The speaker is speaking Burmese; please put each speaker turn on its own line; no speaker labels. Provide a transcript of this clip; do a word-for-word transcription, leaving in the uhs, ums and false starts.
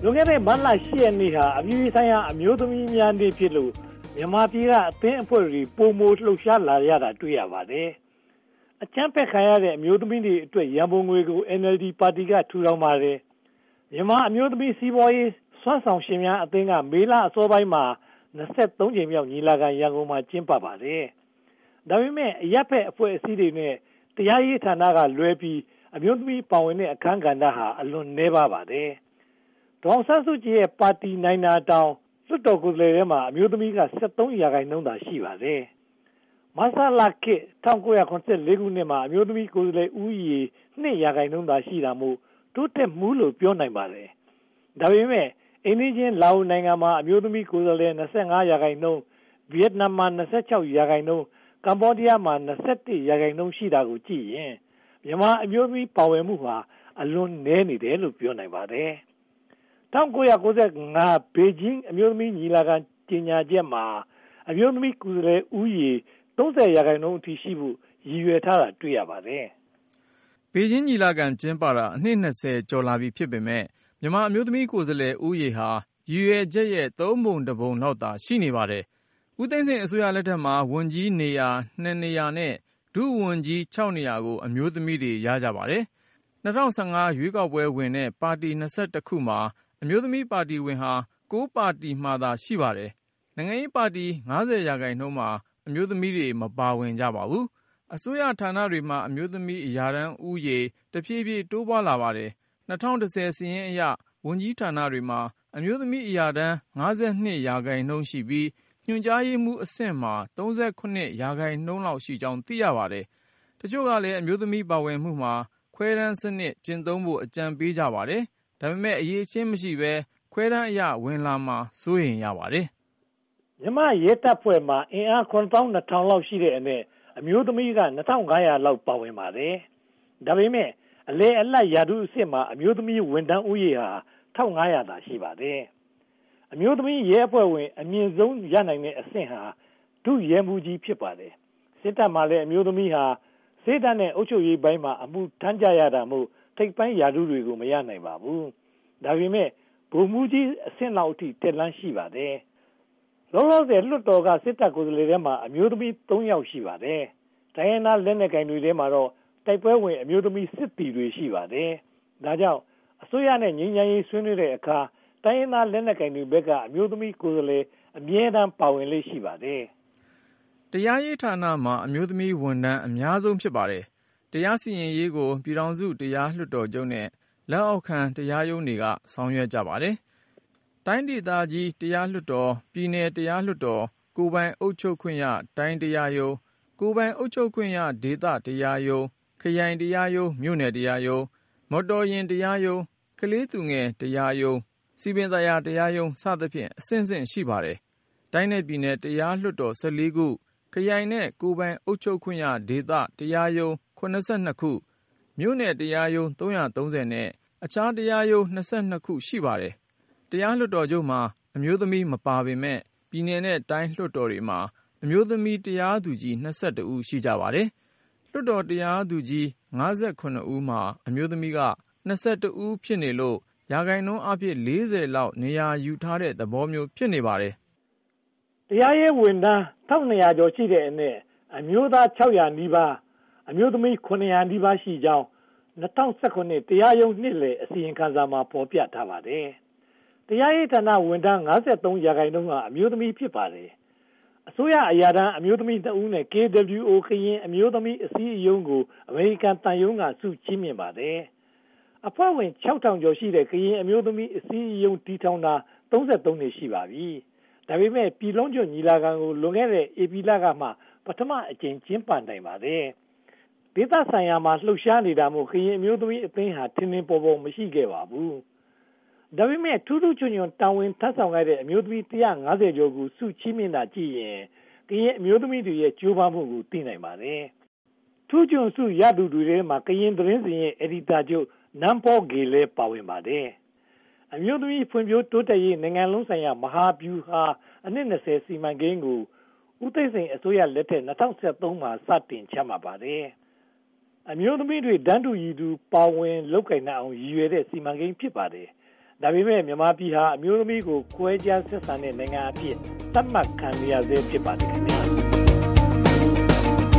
လွန်ခဲ့တဲ့မတ်လ၈ရက်နေ့ဟာအပြည်ပြည်ဆိုင်ရာအမျိုးသမီးများနေ့ဖြစ်လို့မြန်မာပြည်ကအသင်းအဖွဲ့တွေပုံမိုလှုပ်ရှားလာရတာတွေ့ရပါတယ်။အချမ်းဖက်ခံရတဲ့အမျိုးသမီးတွေအတွက်ရန်ပုံငွေကို N L D ပါတီကထူထောင်ပါတယ်။မြန်မာအမျိုးသမီးစီးပွားရေးစွမ်းဆောင်ရှင်များအသင်းကမေလအစောပိုင်းမှာ၂၃ကြိမ်မြောက်ညီလာခံရန်ကုန်မှာကျင်းပပါတယ်။ဒါပေမဲ့အရပ်ဖက်အဖွဲ့အစည်းတွေနဲ့တရားရေးဌာနကလွဲပြီးအမျိုးသမီးပါဝင်တဲ့အခမ်းကဏ္ဍဟာအလွန်နည်းပါးပါတယ်။ဒေါ်အောင်ဆန်းစုကြည်ရဲ့ပါတီနိုင်နာတောင်လွှတ်တော်ကိုယ်စားလှယ်ထဲမှာအမျိုးသမီးက၁၃ရာခိုင်နှုန်းသာရှိပါတယ်။မဆလာခေတ်၁၉၇၄ခုနှစ်မှာအမျိုးသမီးကိုယ်စားလှယ်ဦးရေ၂ရာခိုင်နှုန်းသာရှိတာမို့တိုးတက်မှုလို့ပြောနိုင်ပါတယ်။ဒါပေမဲ့အိန္ဒိချင်းလာအိုနိုင်ငံမှာအမျိုးသမီးကိုယ်စားလှယ်၂၅ရာခိုင်နှုန်းဗီယက်နမ်မှာ၂၆ရာခိုင်နှုန်းကမ္ဘောဒီးယားမှာ၂၁ရာခိုင်နှုန်းရှိတာကိုကြည့်ရင်မြန်မာအမျိုးသမီးပါဝင်မှုဟာအလွန်နည်းနေတယ်လို့ပြောနိုင်ပါတယ်။၁၉၉၅ဘေဂျင်းအမျိုးသမီးညီလာခံကြေညာချက်မှာအမျိုးသမီးကိုယ်စားလှယ်ဦးရေ၃၀ရာခိုင်နှုန်းအထိရှိဖို့ရည်ရွယ်ထားတာတွေ့ရပါတယ်
။ဘေဂျင်းညီလာခံကျင်းပတာအနှစ်၂၀ကျော်လာပြီဖြစ်ပေမဲ့မြန်မာအမျိုးသမီးကိုယ်စားလှယ်ဦးရေဟာရည်ရွယ်ချက်ရဲ့သုံးပုံတစ်ပုံလောက်သာရှိနေပါတယ်။ဦးသိန်းစိန်အစိုးရလက်ထက်မှာဝန်ကြီးနေရာ၂နေရာနဲ့ဒုဝန်ကြီး၆နေရာကိုအမျိုးသမီးတွေရကြပါတယ်။၂၀၁၅ရွေးကောက်ပွဲဝင်တဲ့ပါတီ၂၁ခုမှာအမျိုးသမီးပါတီဝင်ဟာ၉ပါတီမှသာရှိပါတယ်။နိုင်ငံရေးပါတီ၅၀ရာခိုင်နှုန်းမှာအမျိုးသမီးတွေမပါဝင်ကြပါဘူး။အစိုးရဌာနတွေမှာအမျိုးသမီးအရာထမ်းဦးရေတဖြည်းဖြည်းတိုးပွားလာပါတယ်။၂၀၁၀စာရင်းအရဝန်ကြီးဌာနတွေမှာအမျိုးသမီးအရာထမ်း၅၂ရာခိုင်နှုန်းရှိပြီးညွှန်ကြားရေးမှူးအဆင့်မှာ၃၇ရာခိုင်နှုန်းလောက်ရှိကြောင်းသိရပါတယ်။တချို့ကလည်းအမျိုးသမီးပါဝင်မှုမှာခွဲတမ်းစနစ်ကျင့်သုံးဖို့အကြံပေးကြပါတယ်။ဒါပေမဲ့အရေးချင်းမရှိဘဲခွဲတမ်းအရဝင်လာမှာစိုးရိမ်ရပါတယ်
။မြန်မာရဲတပ်ဖွဲ့မှာအင်အား၇သောင်း၂ထောင်လောက်ရှိတဲ့အနက်အမျိုးသမီးက၂ထောင်၅ရာလောက်ပါဝင်ပါတယ်။ဒါပေမဲ့အလဲအလတ်ရာထူးအဆင့်မှာအမျိုးသမီးဝန်ထမ်းဦးရေဟာ၁၅၀၀သာရှိပါတယ်။အမျိုးသမီးရဲအဖွဲ့ဝင်အမြင့်ဆုံးရနိုင်တဲ့အဆင့်ဟာဒုရဲမှူးကြီးဖြစ်ပါတယ်။စစ်တပ်မှာလည်းအမျိုးသမီးဟာစေတတ်နဲ့အုပ်ချုပ်ရေးပိုင်းမှာအမှုထမ်းကြရတာမို့ထိပ်ပိုင်းရာထူးတွေကိုမရနိုင်ပါဘူး။ဒါပေမဲ့ဗိုလ်မှူးကြီးအဆင့်လောက်အထိတက်လန်းရှိပါတယ်။လောလောဆယ်လွှတ်တော်ကစစ်တပ်ကိုယ်စားလှယ်ထဲမှာအမျိုးသမီး၃ယောက်ရှိပါတယ်။တိုင်းရင်းသားလက်နက်ကိုင်တွေထဲမှာတော့တိုက်ပွဲဝင်အမျိုးသမီးစစ်တီတွေရှိပါတယ်။ဒါကြောင့်အစိုးရနဲ့ငြိမ်းချမ်းရေးဆွေးနွေးတဲ့အခါတိုင်းရင်းသားလက်နက်ကိုင်တွေဘက်ကအမျိုးသမီးကိုယ်စားလှယ်အမြဲတမ်းပါဝင်လေးရှိပါတယ်
။တရားရေးဌာနမှာအမျိုးသမီးဝန်ထမ်းအများဆုံးဖြစ်ပါတယ်။တရားစီရင်ရေးကိုပြည်ထောင်စုတရားလွှတ်တော်ချုပ်နဲ့လက်အောက်ခံတရားရုံးတွေကဆောင်ရွက်ကြပါတယ်။တိုင်းဒေသကြီးတရားလွှတ်တော်ပြည်နယ်တရားလွှတ်တော်ကိုယ်ပိုင်အုပ်ချုပ်ခွင့်ရတိုင်းတရားရုံးကိုယ်ပိုင်အုပ်ချုပ်ခွင့်ရဒေသတရားရုံးခရိုင်တရားရုံးမြို့နယ်တရားရုံးမော်တော်ယာဉ်တရားရုံးကလေးသူငယ်တရားရုံးစီပင်သာယာတရားရုံးစသဖြင့်အဆင့်ဆင့်ရှိပါတယ်။တိုင်းနယ်ပြည်နယ်တရားလွှတ်တော်၁၄ခုခရိုင်နဲ့ကိုယ်ပိုင်အုပ်ချုပ်ခွင့်ရဒေသတရားရုံး၇၂ခုမြို့နယ်တရားရုံး၃၃၀နဲ့အခြားတရားရုံး၂၂ခုရှိပါတယ်။တရားလွှတ်တော်ချုပ်မှာအမျိုးသမီးမပါပေမဲ့ပြည်နယ်နဲ့တိုင်းလွှတ်တော်တွေမှာအမျိုးသမီးတရားသူကြီး၂၁ဦးရှိကြပါတယ်။လွှတ်တော်တရားသူကြီး၅၇ဦးမှာအမျိုးသမီးက၂၁ဦးဖြစ်နေလို့ရာခိုင်နှုန်းအဖြစ်၄၀လောက်နေရာယူထားတဲ့သဘောမျိုးဖြစ်နေပါတယ်
။တရားရေးဝန်ထမ်း၁၂၀၀ကျော်ရှိတဲ့အနက်အမျိုးသား၆၀၀နီးပါးအမျိုးသမီး၇၀၀နီးပါးရှိကြောင်း၂၀၁၇တရားရုံးနှစ်လည်အစီရင်ခံစာမှာဖော်ပြထားပါတယ်။တရားရေးဌာနဝန်ထမ်း၅၃ရာခိုင်နှုန်းကအမျိုးသမီးဖြစ်ပါတယ်။အစိုးရအရာထမ်းအမျိုးသမီး၂ဦးနဲ့ K W O ကရင်အမျိုးသမီးအစည်းအရုံးကိုအမေရိကန်တန်ယုံကဆုချီးမြှင့်ပါတယ်။အဖွဲ့ဝင်၆ထောင်ကျော်ရှိတဲ့ကရင်အမျိုးသမီးအစည်းအရုံးတည်ထောင်တာ၃၃နှစ်ရှိပါပြီ။ဒါပေမဲ့ပြည်လုံးကျွတ်ညီလာခံကိုလွန်ခဲ့တဲ့ဧပြီလကမှပထမအကြိမ်ကျင်းပနိုင်ပါတယ်။ဒေသဆိုင်ရာမှာလှုပ်ရှားနေတာမို့ကရင်အမျိုးသမီးအသင်းဟာထင်ထင်ပေါ်ပေါ်မရှိခဲ့ပါဘူး။ဒါပေမဲ့ထူးထူးချွန်ချွန်တာဝန်ထမ်းဆောင်ခဲ့တဲ့အမျိုးသမီး၁၅၀ကျော်ကိုဆုချီးမြှင့်တာကြည့်ရင်ကရင်အမျိုးသမီးတွေရဲ့ကြိုးပမ်းမှုကိုသိနိုင်ပါတယ်။ထူးချွန်ဆုရသူတွေထဲမှာကရင်သတင်းစဉ်ရဲ့အယ်ဒီတာချုပ်နန်းပေါဂေလည်းပါဝင်ပါတယ်။အမျိုးသမီးဖွံ့ဖြိုးတိုးတက်ရေးနိုင်ငံလုံးဆိုင်ရာမဟာဗျူဟာအနှစ်၂၀စီမံကိန်းကိုဦးသိန်းစိန်အစိုးရလက်ထက်၂၀၁၃မှာစတင်ချမှတ်ပါတယ်။အမျိုးသမီးတွေတန်းတူရည်တူပါဝင်လုပ်ကိုင်နိုင်အောင်ရည်ရွယ်တဲ့စီမံကိန်းဖြစ်ပါတယ်။ဒါပေမဲ့မြန်မာပြည်ဟာအမျိုးသမီးကိုခွဲခြားဆက်ဆံတဲ့နိုင်ငံအဖြစ်သတ်မှတ်ခံရဆဲဖြစ်ပါတယ်ခင်ဗျာ